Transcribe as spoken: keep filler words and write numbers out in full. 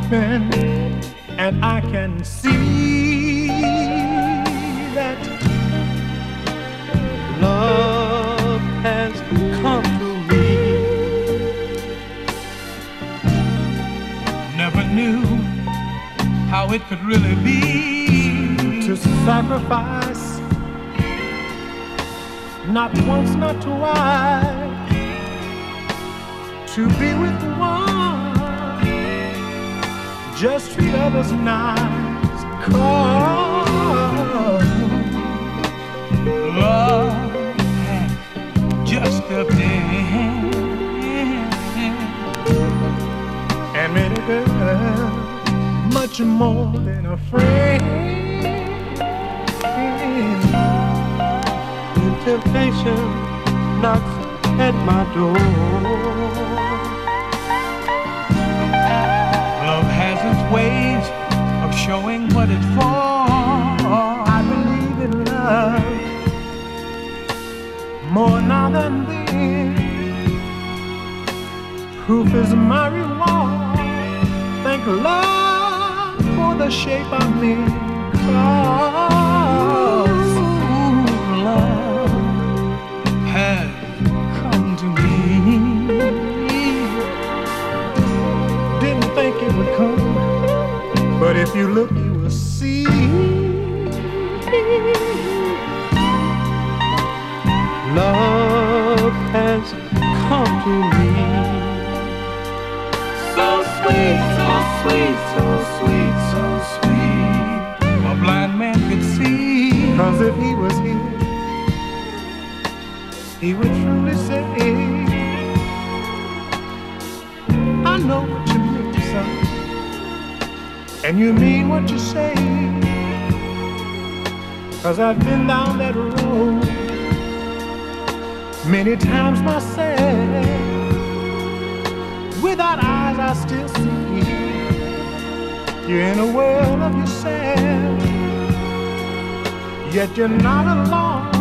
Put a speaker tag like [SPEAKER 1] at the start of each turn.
[SPEAKER 1] open, and I can see that love has come to me. Never knew how it could really be to sacrifice, not once, not twice, to be with one. Just treat others nice, 'cause love has just stepped in, and made a girl much more than a friend. Temptation knocks at my door. Love has its ways of showing what it's for. I believe in love more now than then. Proof is my reward. Thank love for the shape I'm in. 'Cause love has come to me. Didn't think it would come, but if you look, you will see. Love has come to me. So sweet, so sweet, so sweet, so sweet. A blind man could see. 'Cause if he was here, he would truly say, I know what you mean, son, and you mean what you say. 'Cause I've been down that road many times myself. Without eyes I still see. You're in a world of yourself, yet you're not alone.